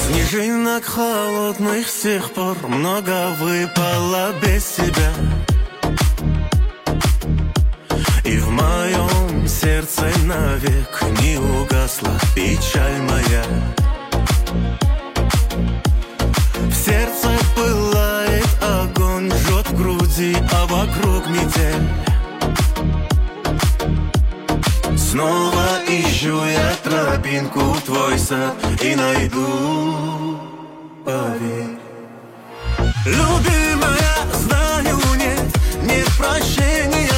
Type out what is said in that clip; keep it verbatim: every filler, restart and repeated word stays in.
Снежинок холодных с тех пор много выпало без тебя. И в моем сердце навек не угасла печаль моя. В сердце пылает огонь, жжет в груди, а вокруг метель. Снова ищу я тропинку в твой сад и найду, поверь. Любимая, знаю, нет, нет прощения.